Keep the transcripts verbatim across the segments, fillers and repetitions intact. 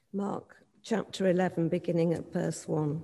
Mark chapter eleven, beginning at verse one.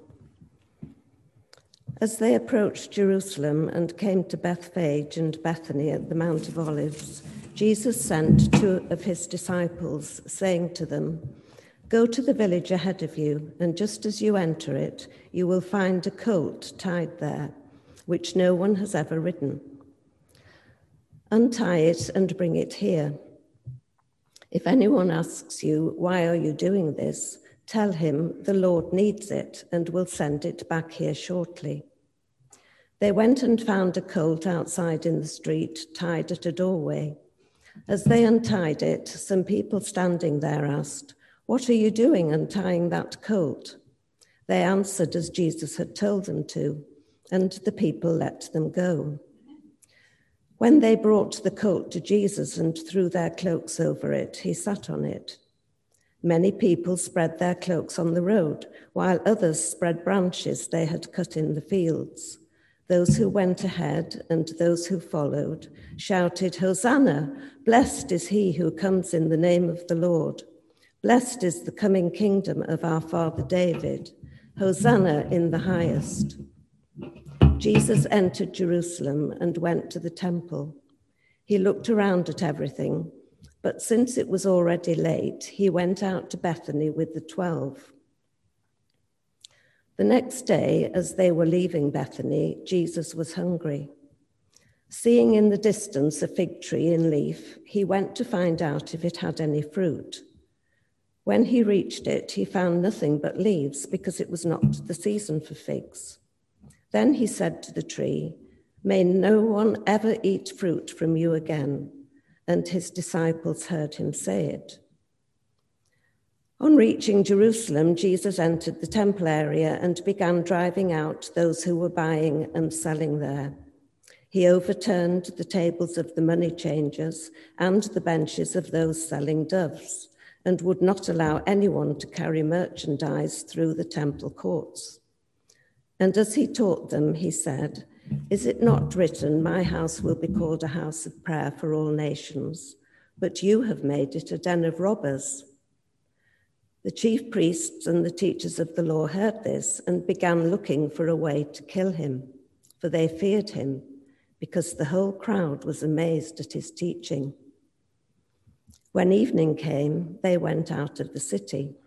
As they approached Jerusalem and came to Bethphage and Bethany at the Mount of Olives, Jesus sent two of his disciples, saying to them, "Go to the village ahead of you, and just as you enter it, you will find a colt tied there, which no one has ever ridden. Untie it and bring it here. If anyone asks you, 'Why are you doing this?' tell him the Lord needs it and will send it back here shortly." They went and found a colt outside in the street, tied at a doorway. As they untied it, some people standing there asked, "What are you doing untying that colt?" They answered as Jesus had told them to, and the people let them go. When they brought the colt to Jesus and threw their cloaks over it, he sat on it. Many people spread their cloaks on the road, while others spread branches they had cut in the fields. Those who went ahead and those who followed shouted, "Hosanna! Blessed is he who comes in the name of the Lord. Blessed is the coming kingdom of our father David. Hosanna in the highest." Jesus entered Jerusalem and went to the temple. He looked around at everything, but since it was already late, he went out to Bethany with the twelve. The next day, as they were leaving Bethany, Jesus was hungry. Seeing in the distance a fig tree in leaf, he went to find out if it had any fruit. When he reached it, he found nothing but leaves, because it was not the season for figs. Then he said to the tree, "May no one ever eat fruit from you again." And his disciples heard him say it. On reaching Jerusalem, Jesus entered the temple area and began driving out those who were buying and selling there. He overturned the tables of the money changers and the benches of those selling doves, and would not allow anyone to carry merchandise through the temple courts. And as he taught them, he said, "Is it not written, 'My house will be called a house of prayer for all nations'? But you have made it a den of robbers." The chief priests and the teachers of the law heard this and began looking for a way to kill him, for they feared him, because the whole crowd was amazed at his teaching. When evening came, they went out of the city.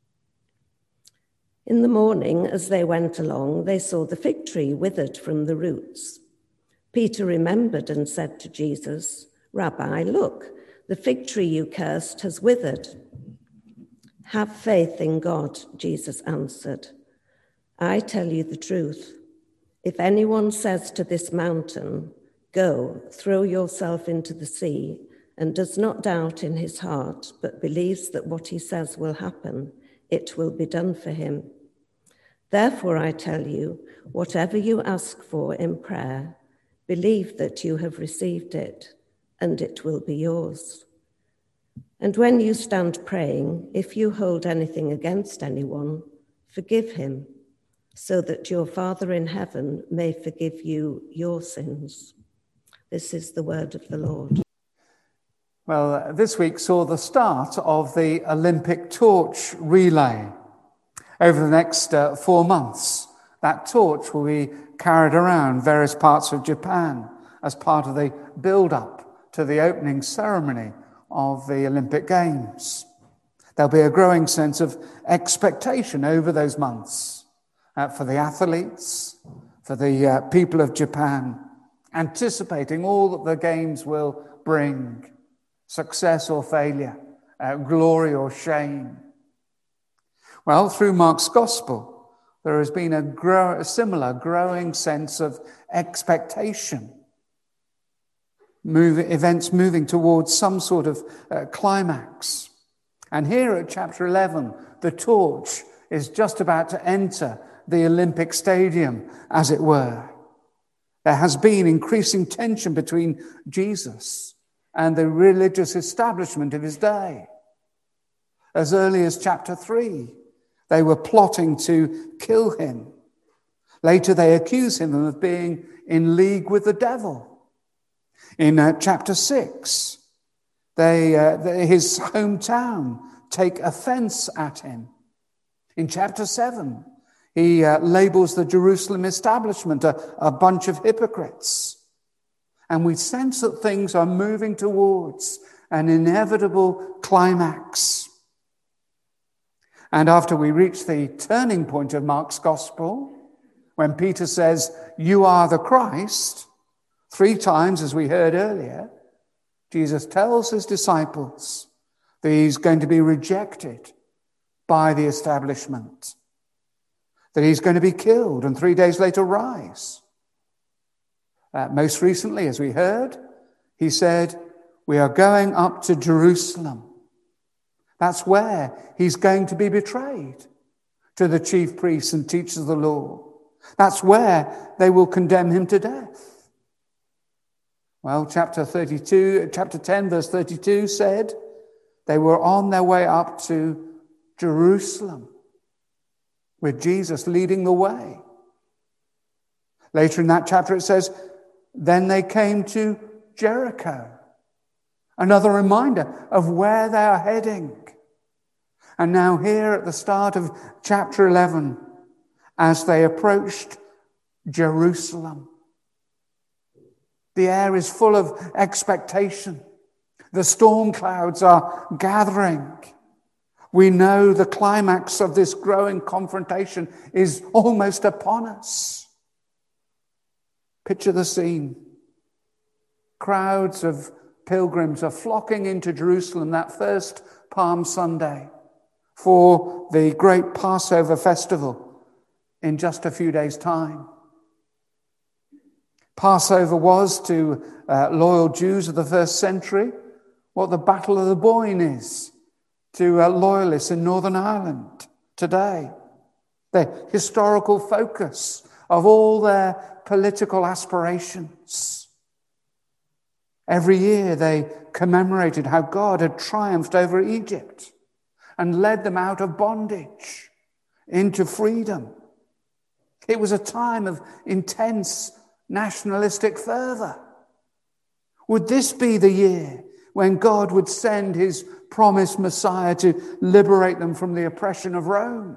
In the morning, as they went along, they saw the fig tree withered from the roots. Peter remembered and said to Jesus, "Rabbi, look, the fig tree you cursed has withered." "Have faith in God," Jesus answered. "I tell you the truth. If anyone says to this mountain, 'Go, throw yourself into the sea,' and does not doubt in his heart, but believes that what he says will happen, it will be done for him. Therefore, I tell you, whatever you ask for in prayer, believe that you have received it, and it will be yours. And when you stand praying, if you hold anything against anyone, forgive him, so that your Father in heaven may forgive you your sins." This is the word of the Lord. Well, uh, this week saw the start of the Olympic torch relay. Over the next uh, four months, that torch will be carried around various parts of Japan as part of the build-up to the opening ceremony of the Olympic Games. There'll be a growing sense of expectation over those months uh, for the athletes, for the uh, people of Japan, anticipating all that the Games will bring, success or failure, uh, glory or shame. Well, through Mark's Gospel, there has been a, grow- a similar growing sense of expectation. Move, events moving towards some sort of uh, climax. And here at chapter eleven, the torch is just about to enter the Olympic Stadium, as it were. There has been increasing tension between Jesus and the religious establishment of his day. As early as chapter three, they were plotting to kill him. Later, they accuse him of being in league with the devil. In uh, chapter six, they, uh, the, his hometown take offense at him. In chapter seven, he uh, labels the Jerusalem establishment a, a bunch of hypocrites. And we sense that things are moving towards an inevitable climax. And after we reach the turning point of Mark's gospel, when Peter says, "You are the Christ," three times, as we heard earlier, Jesus tells his disciples that he's going to be rejected by the establishment, that he's going to be killed and three days later rise. Uh, most recently, as we heard, he said, "We are going up to Jerusalem." That's where he's going to be betrayed to the chief priests and teachers of the law. That's where they will condemn him to death. Well, chapter thirty-two, chapter ten, verse thirty-two said they were on their way up to Jerusalem with Jesus leading the way. Later in that chapter it says, then they came to Jericho. Another reminder of where they are heading. And now here at the start of chapter eleven, as they approached Jerusalem, the air is full of expectation. The storm clouds are gathering. We know the climax of this growing confrontation is almost upon us. Picture the scene. Crowds of pilgrims are flocking into Jerusalem that first Palm Sunday for the great Passover festival in just a few days' time. Passover was to uh, loyal Jews of the first century what the Battle of the Boyne is to uh, loyalists in Northern Ireland today. The historical focus of all their political aspirations. Every year they commemorated how God had triumphed over Egypt and led them out of bondage into freedom. It was a time of intense nationalistic fervor. Would this be the year when God would send his promised Messiah to liberate them from the oppression of Rome?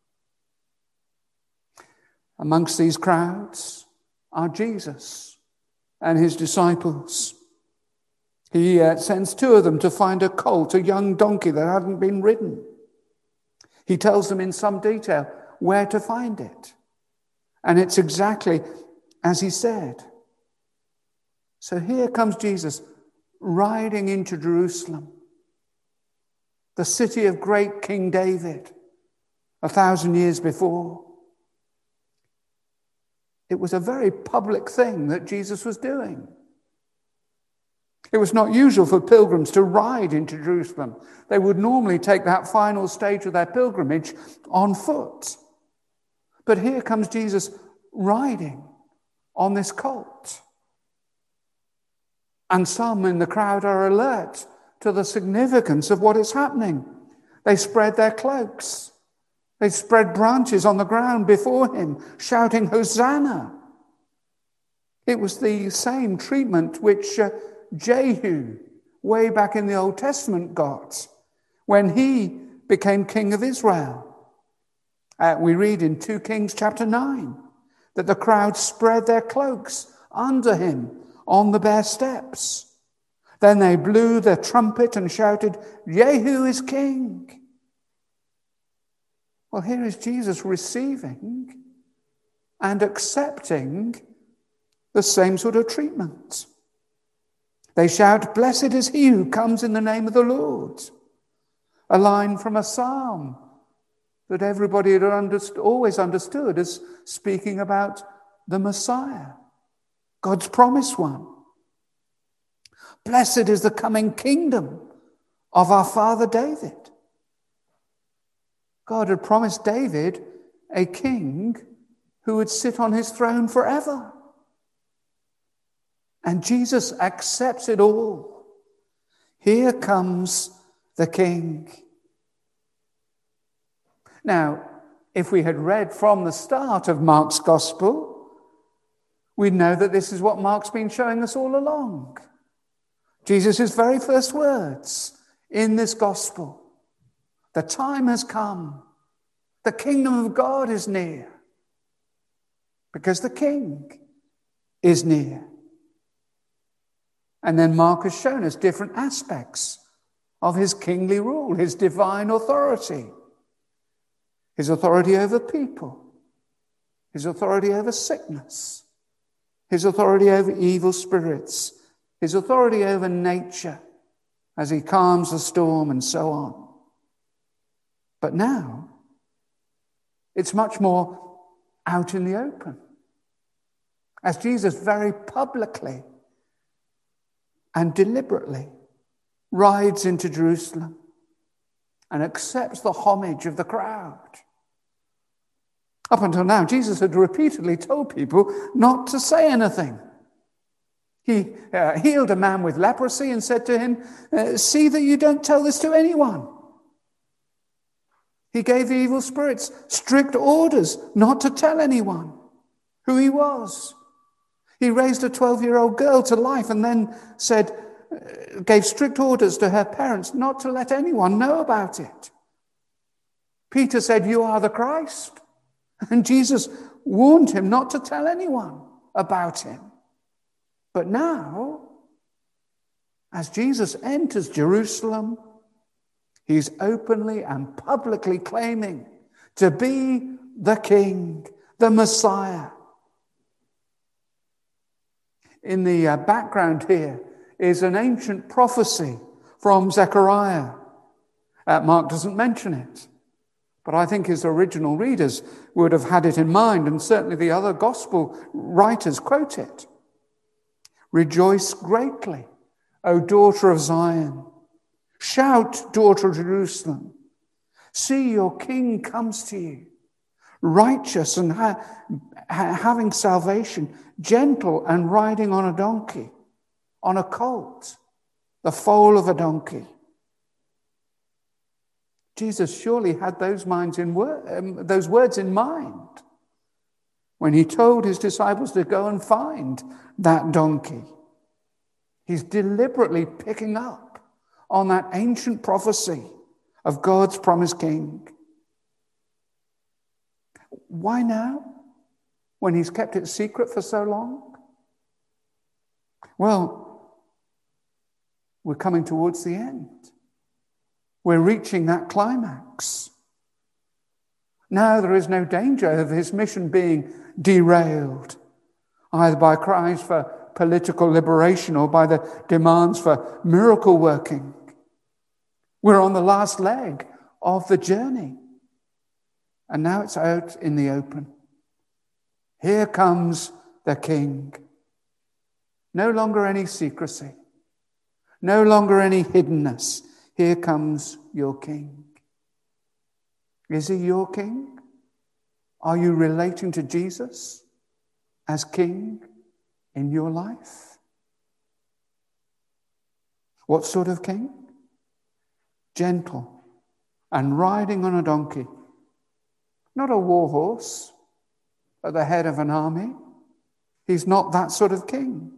Amongst these crowds are Jesus and his disciples. He uh, sends two of them to find a colt, a young donkey that hadn't been ridden. He tells them in some detail where to find it. And it's exactly as he said. So here comes Jesus riding into Jerusalem, the city of great King David, a thousand years before. It was a very public thing that Jesus was doing. It was not usual for pilgrims to ride into Jerusalem. They would normally take that final stage of their pilgrimage on foot. But here comes Jesus riding on this colt. And some in the crowd are alert to the significance of what is happening. They spread their cloaks. They spread branches on the ground before him, shouting, "Hosanna!" It was the same treatment which uh, Jehu, way back in the Old Testament, got when he became king of Israel. Uh, we read in Second Kings chapter nine that the crowd spread their cloaks under him on the bare steps. Then they blew their trumpet and shouted, "Jehu is king." Well, here is Jesus receiving and accepting the same sort of treatment. They shout, "Blessed is he who comes in the name of the Lord." A line from a psalm that everybody had understood, always understood as speaking about the Messiah, God's promised one. Blessed is the coming kingdom of our father David. God had promised David a king who would sit on his throne forever. And Jesus accepts it all. Here comes the king. Now, if we had read from the start of Mark's gospel, we'd know that this is what Mark's been showing us all along. Jesus' very first words in this gospel The time has come. The kingdom of God is near. Because the king is near. And then Mark has shown us different aspects of his kingly rule, his divine authority, his authority over people, his authority over sickness, his authority over evil spirits, his authority over nature as he calms the storm and so on. But now, it's much more out in the open. As Jesus very publicly and deliberately rides into Jerusalem and accepts the homage of the crowd. Up until now, Jesus had repeatedly told people not to say anything. He uh, healed a man with leprosy and said to him, uh, see that you don't tell this to anyone. He gave the evil spirits strict orders not to tell anyone who he was. He raised a twelve-year-old girl to life and then said, uh, gave strict orders to her parents not to let anyone know about it. Peter said, you are the Christ. And Jesus warned him not to tell anyone about him. But now, as Jesus enters Jerusalem, he's openly and publicly claiming to be the King, the Messiah. In the uh, background here is an ancient prophecy from Zechariah. Uh, Mark doesn't mention it, but I think his original readers would have had it in mind, and certainly the other gospel writers quote it. Rejoice greatly, O daughter of Zion. Shout, daughter of Jerusalem. See, your king comes to you, righteous and ha- ha- having salvation, gentle and riding on a donkey, on a colt, the foal of a donkey. Jesus surely had those minds in wor- um, those words in mind when he told his disciples to go and find that donkey. He's deliberately picking up on that ancient prophecy of God's promised king. Why now, when he's kept it secret for so long? Well, we're coming towards the end. We're reaching that climax. Now there is no danger of his mission being derailed, either by cries for political liberation or by the demands for miracle working. We're on the last leg of the journey. And now it's out in the open. Here comes the King. No longer any secrecy. No longer any hiddenness. Here comes your King. Is he your King? Are you relating to Jesus as King in your life? What sort of King? Gentle and riding on a donkey. Not a war horse at the head of an army. He's not that sort of king.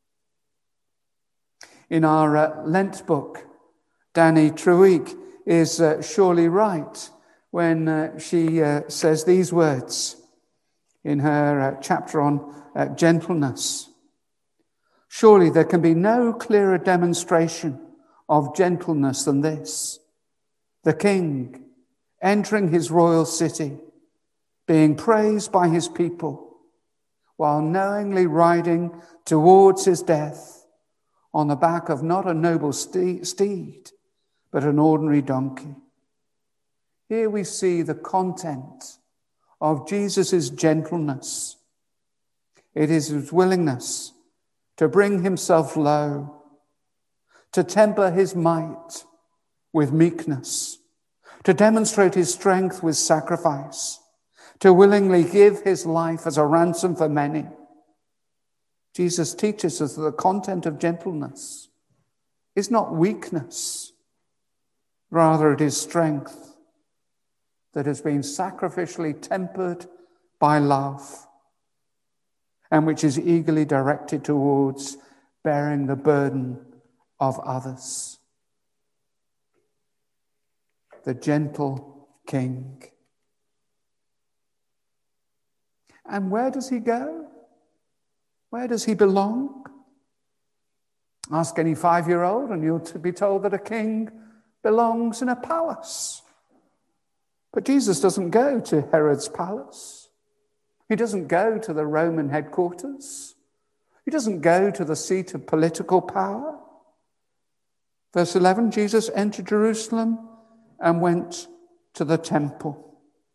In our uh, Lent book, Danny Truick is uh, surely right when uh, she uh, says these words in her uh, chapter on uh, gentleness. Surely there can be no clearer demonstration of gentleness than this. The king entering his royal city, being praised by his people, while knowingly riding towards his death on the back of not a noble steed, but an ordinary donkey. Here we see the content of Jesus' gentleness. It is his willingness to bring himself low, to temper his might with meekness, to demonstrate his strength with sacrifice, to willingly give his life as a ransom for many. Jesus teaches us that the content of gentleness is not weakness. Rather, it is strength that has been sacrificially tempered by love and which is eagerly directed towards bearing the burden of others. the gentle king. And where does he go? Where does he belong? Ask any five-year-old and you'll be told that a king belongs in a palace. But Jesus doesn't go to Herod's palace. He doesn't go to the Roman headquarters. He doesn't go to the seat of political power. Verse eleven, Jesus entered Jerusalem and went to the temple.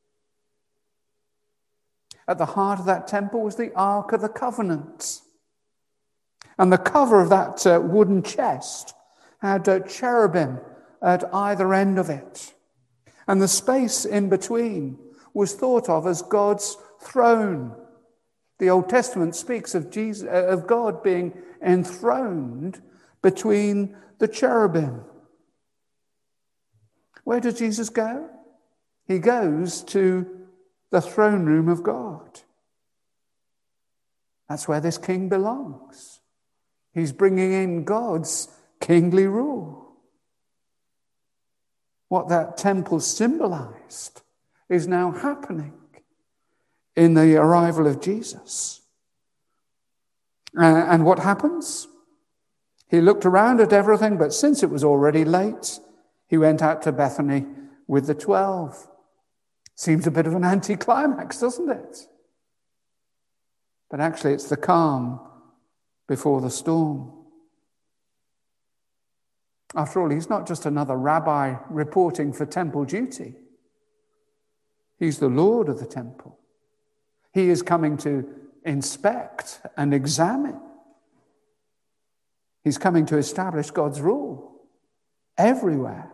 At the heart of that temple was the Ark of the Covenant. And the cover of that uh, wooden chest had uh, cherubim at either end of it. And the space in between was thought of as God's throne. The Old Testament speaks of Jesus, uh, of God being enthroned between the cherubim. Where does Jesus go? He goes to the throne room of God. That's where this king belongs. He's bringing in God's kingly rule. What that temple symbolized is now happening in the arrival of Jesus. Uh, and what happens? He looked around at everything, but since it was already late, he went out to Bethany with the twelve. Seems a bit of an anticlimax, doesn't it? But actually, it's the calm before the storm. After all, he's not just another rabbi reporting for temple duty. He's the Lord of the temple. He is coming to inspect and examine. He's coming to establish God's rule everywhere.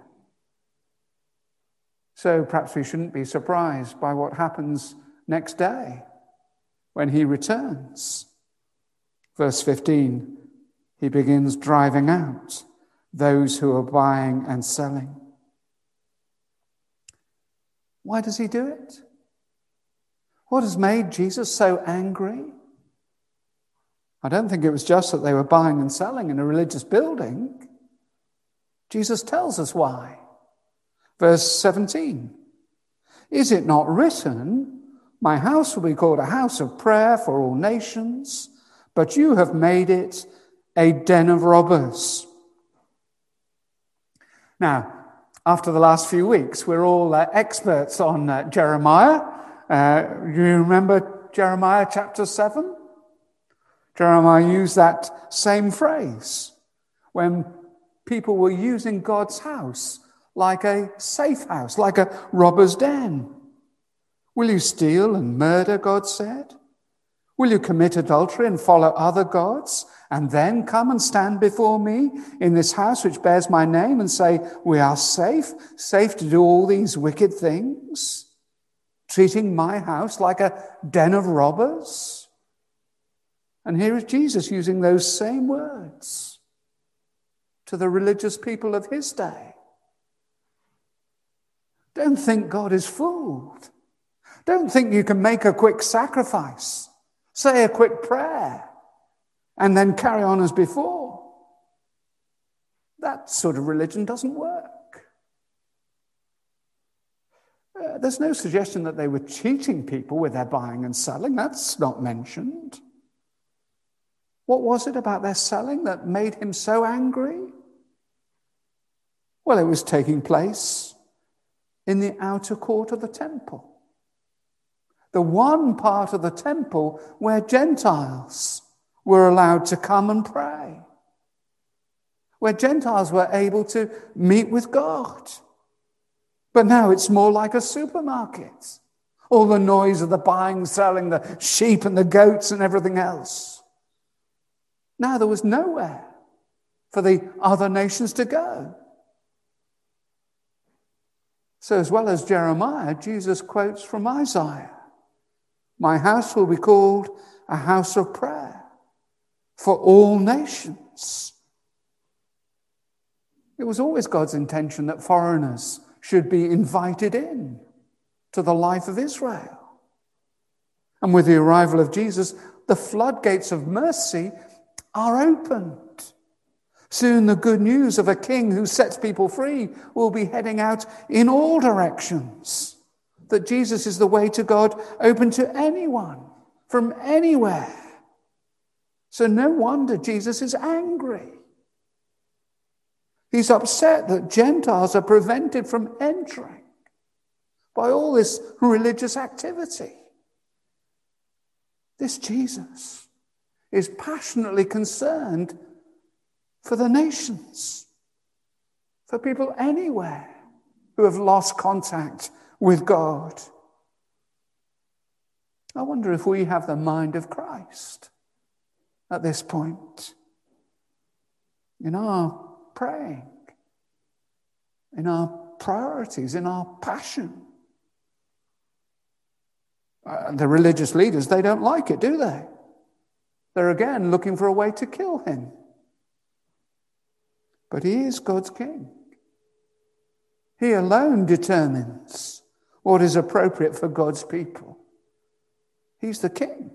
So perhaps we shouldn't be surprised by what happens next day when he returns. Verse fifteen, he begins driving out those who are buying and selling. Why does he do it? What has made Jesus so angry? I don't think it was just that they were buying and selling in a religious building. Jesus tells us why. Verse seventeen, is it not written, my house will be called a house of prayer for all nations, but you have made it a den of robbers. Now, after the last few weeks, we're all uh, experts on uh, Jeremiah. Uh, you remember Jeremiah chapter seven? Jeremiah used that same phrase when people were using God's house like a safe house, like a robber's den. Will you steal and murder, God said? Will you commit adultery and follow other gods and then come and stand before me in this house which bears my name and say, we are safe, safe to do all these wicked things, treating my house like a den of robbers? And here is Jesus using those same words to the religious people of his day. Don't think God is fooled. Don't think you can make a quick sacrifice, say a quick prayer, and then carry on as before. That sort of religion doesn't work. Uh, there's no suggestion that they were cheating people with their buying and selling. That's not mentioned. What was it about their selling that made him so angry? Well, it was taking place in the outer court of the temple. The one part of the temple where Gentiles were allowed to come and pray. Where Gentiles were able to meet with God. But now it's more like a supermarket. All the noise of the buying, selling, the sheep and the goats and everything else. Now there was nowhere for the other nations to go. So as well as Jeremiah, Jesus quotes from Isaiah. My house will be called a house of prayer for all nations. It was always God's intention that foreigners should be invited in to the life of Israel. And with the arrival of Jesus, the floodgates of mercy are opened. Soon the good news of a king who sets people free will be heading out in all directions. That Jesus is the way to God, open to anyone, from anywhere. So no wonder Jesus is angry. He's upset that Gentiles are prevented from entering by all this religious activity. This Jesus is passionately concerned for the nations, for people anywhere who have lost contact with God. I wonder if we have the mind of Christ at this point. In our praying, in our priorities, in our passion. Uh, the religious leaders, they don't like it, do they? They're again looking for a way to kill him. But he is God's king. He alone determines what is appropriate for God's people. He's the king.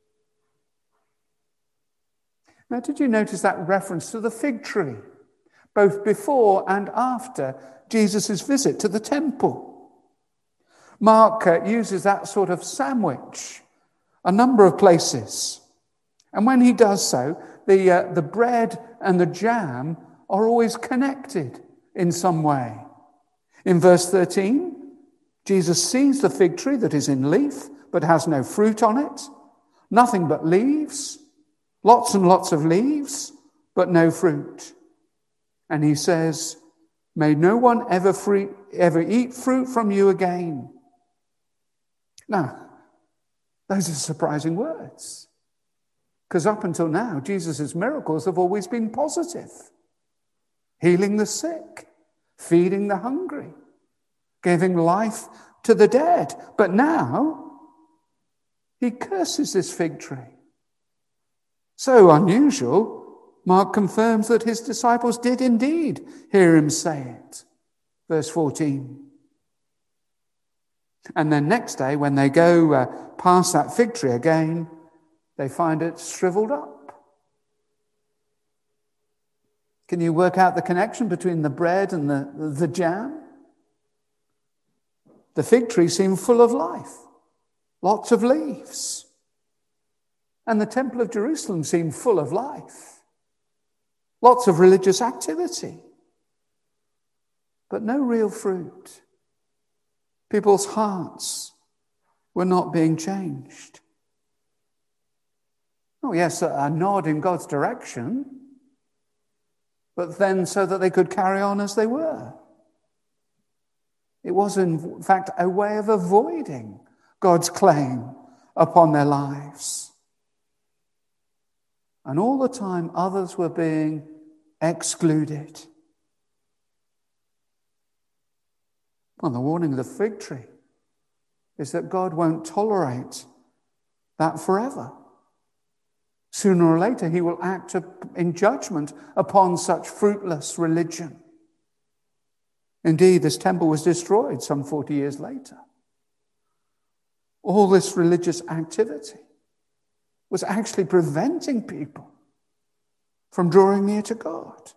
Now, did you notice that reference to the fig tree, both before and after Jesus' visit to the temple? Mark uh, uses that sort of sandwich a number of places. And when he does so, the, uh, the bread and the jam are always connected in some way. In verse thirteen, Jesus sees the fig tree that is in leaf, but has no fruit on it, nothing but leaves, lots and lots of leaves, but no fruit. And he says, may no one ever, free, ever eat fruit from you again. Now, those are surprising words. Because up until now, Jesus' miracles have always been positive. Healing the sick, feeding the hungry, giving life to the dead. But now, he curses this fig tree. So unusual, Mark confirms that his disciples did indeed hear him say it. Verse fourteen. And then next day, when they go uh, past that fig tree again, they find it shriveled up. Can you work out the connection between the bread and the, the jam? The fig tree seemed full of life, lots of leaves. And the Temple of Jerusalem seemed full of life, lots of religious activity, but no real fruit. People's hearts were not being changed. Oh, yes, a, a nod in God's direction, but then so that they could carry on as they were. It was, in fact, a way of avoiding God's claim upon their lives. And all the time, others were being excluded. Well, the warning of the fig tree is that God won't tolerate that forever. Sooner or later, he will act in judgment upon such fruitless religion. Indeed, this temple was destroyed some forty years later. All this religious activity was actually preventing people from drawing near to God.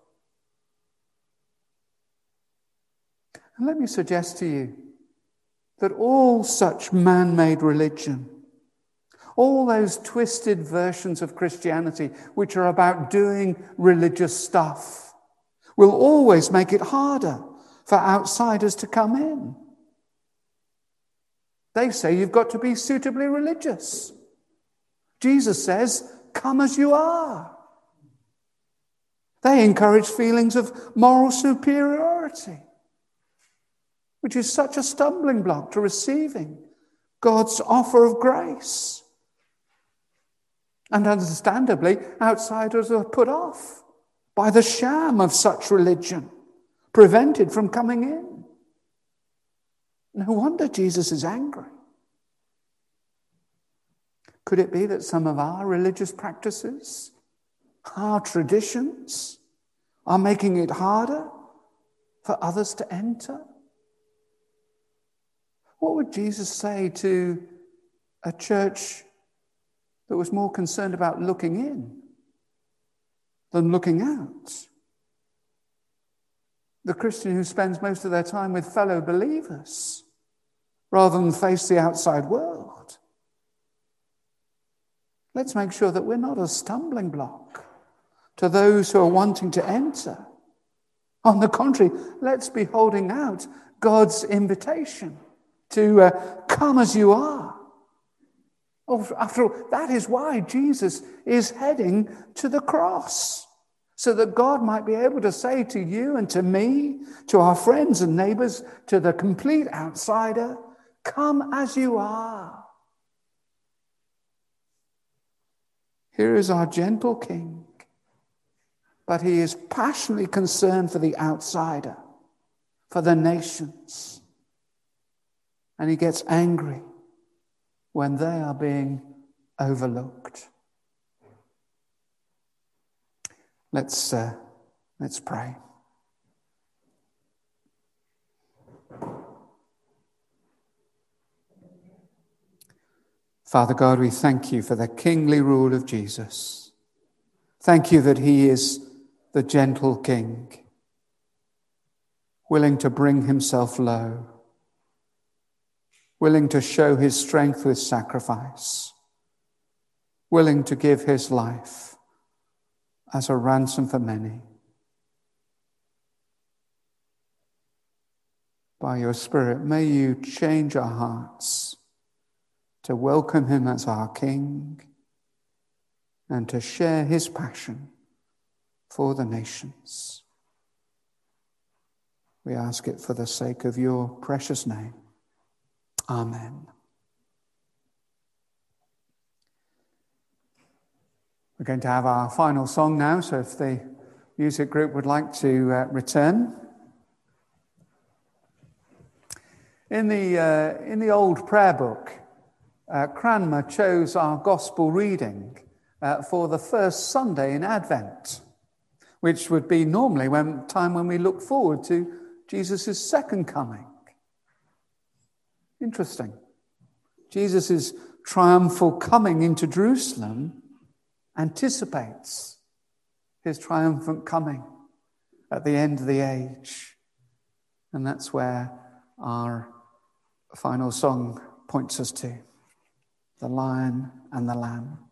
And let me suggest to you that all such man-made religion, all those twisted versions of Christianity which are about doing religious stuff, will always make it harder for outsiders to come in. They say you've got to be suitably religious. Jesus says, come as you are. They encourage feelings of moral superiority, which is such a stumbling block to receiving God's offer of grace. And understandably, outsiders are put off by the sham of such religion, prevented from coming in. No wonder Jesus is angry. Could it be that some of our religious practices, our traditions, are making it harder for others to enter? What would Jesus say to a church that was more concerned about looking in than looking out? the Christian who spends most of their time with fellow believers rather than face the outside world. Let's make sure that we're not a stumbling block to those who are wanting to enter. On the contrary, let's be holding out God's invitation to uh, come as you are. After all, that is why Jesus is heading to the cross, so that God might be able to say to you and to me, to our friends and neighbors, to the complete outsider, come as you are. Here is our gentle King, but he is passionately concerned for the outsider, for the nations. And he gets angry when they are being overlooked. Let's, uh, let's pray. Father God, we thank you for the kingly rule of Jesus. Thank you that he is the gentle King, willing to bring himself low, willing to show his strength with sacrifice, willing to give his life as a ransom for many. By your Spirit, may you change our hearts to welcome him as our King and to share his passion for the nations. We ask it for the sake of your precious name. Amen. We're going to have our final song now, so if the music group would like to uh, return. In the, uh, in the old prayer book, uh, Cranmer chose our gospel reading uh, for the first Sunday in Advent, which would be normally when time when we look forward to Jesus' second coming. Interesting. Jesus' triumphal coming into Jerusalem anticipates his triumphant coming at the end of the age. And that's where our final song points us to, the Lion and the Lamb.